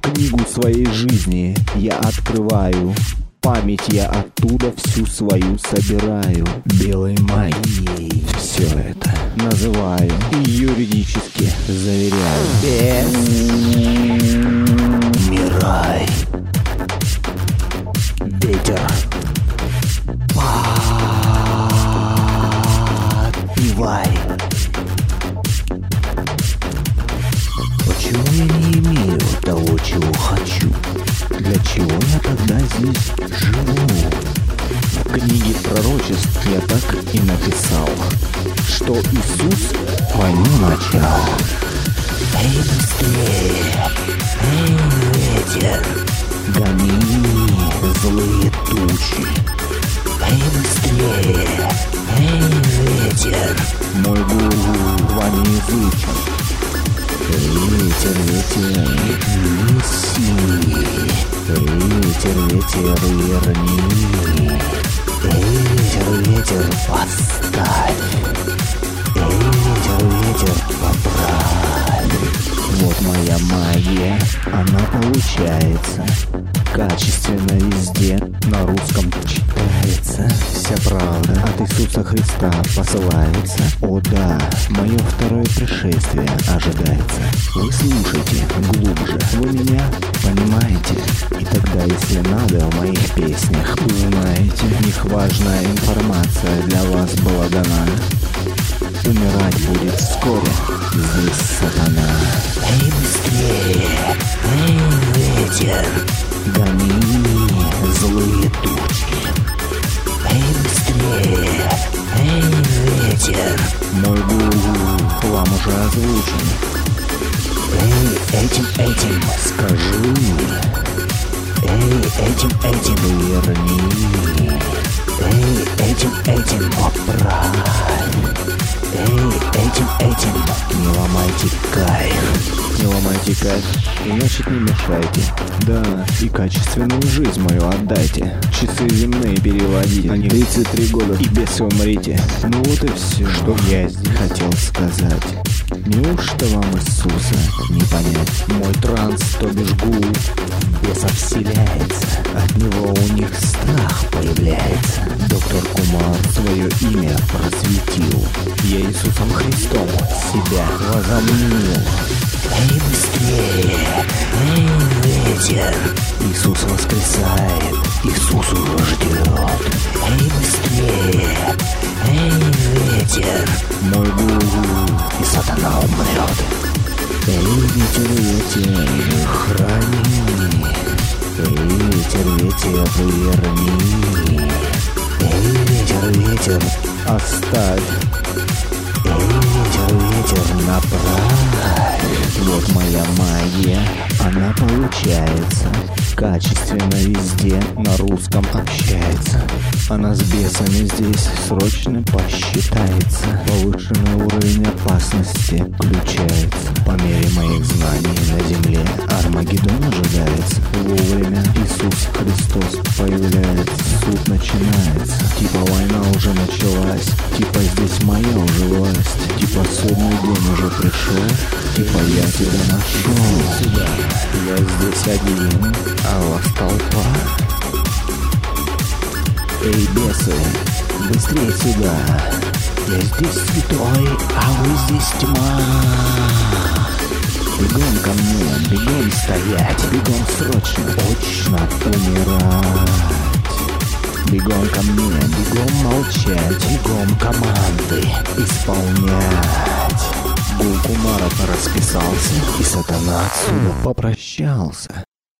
книгу своей жизни я открываю. Память я оттуда всю свою собираю. Белой магией все это называю и юридически заверяю. Мирай. Ветер. Подпевай. Почему я не имею того, чего хочу? Для чего я тогда здесь живу? В книге пророчеств я так и написал, что Иисус войну начал. Эй, быстрее! Эй, ветер! Гони злые тучи! Эй, быстрее! Эй, ветер! Мой гуру вами изучен. Ветер, ветер, неси. Ветер, ветер, верни. Ветер, ветер, поставь. Ветер, ветер, поправь. Вот моя магия, она получается. Качественно везде на русском читается. Вся правда от Иисуса Христа посылается. О да, мое второе пришествие ожидается. Вы слушайте глубже, вы меня понимаете? И тогда, если надо, в моих песнях узнаете. Их важная информация для вас была дана. Умирать будет вскоре здесь сатана. Эй, быстрее! Эй, ветер! Гони злые тучи. Эй, быстрее! Эй, ветер! Мой гуру вам уже озвучен. Эй, этим скажи. Эй, этим верни. Эй, этим поправь. Эй, этим не ломайте кайф. Не ломайте кайф, значит не мешайте. Да, и качественную жизнь мою отдайте. Часы земные переводите, а не 33 года и без умрите. Ну вот и все, что я здесь хотел сказать. Неужто вам Иисуса не понять? Мой транс, то бишь гул, бесов вселяется. От него у них страх появляется. Доктор Кумар свое имя просветил. Я Иисусом Христом себя возомнил. Эй, быстрее! Эй, ветер! Иисус воскресает, Иисус уже ждет. Эй, быстрее! Эй, ветер! Мой гуру и сатана умрет. Эй, ветер, храни. Эй, ветер, верни. Эй, ветер, оставь. Эй, ветер, направь. Вот моя магия, она получается. Качественно везде на русском общается. Она с бесами здесь срочно посчитается. Повышенный уровень опасности включается. По мере моих знаний на земле Армагеддон ожидается. Вовремя Иисус Христос появляется. Суд начинается. Типа война уже началась. Типа здесь моя уже власть. Типа судный день уже пришел. Типа я тебя нашел. Сюда. Я здесь один, а вас толпа. Эй, бесы, быстрее сюда. Я здесь святой, а вы здесь тьма. Бегом ко мне, бегом стоять, бегом срочно, точно умирать. Бегом ко мне, бегом молчать, бегом команды исполнять. Гул Кумара расписался, и сатана отсюда попрощался.